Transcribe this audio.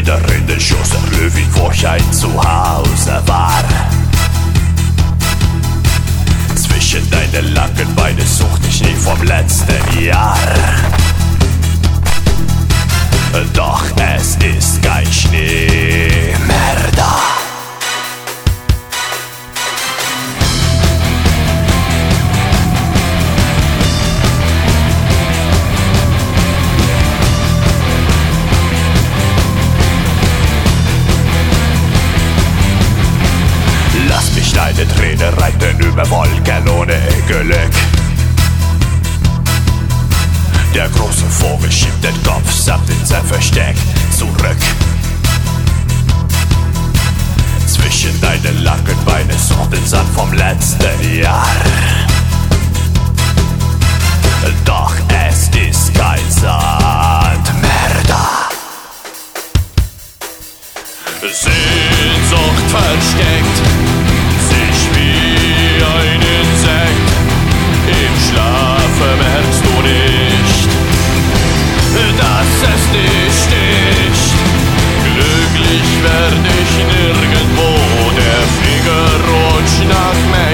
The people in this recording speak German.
in den Schoß der Löwin, wo ich ein Zuhause war. Zwischen deine langen Beine suchte ich nie vom letzten Jahr. Doch es ist kein Schnee mehr da. Lass mich deine Träne reiten über Wolken ohne Glück. Der große Vogel schiebt den Kopf samt in sein Versteck zurück. Zwischen deinen langen Beinen sucht den Sand vom letzten Jahr. Doch es ist kein Sand mehr da. Sehnsucht versteckt sich wie ein Insekt. Im Schlafe merkst du nicht, dass es dich sticht. Glücklich werd ich nirgendwo, der Finger rutscht nach Mexiko.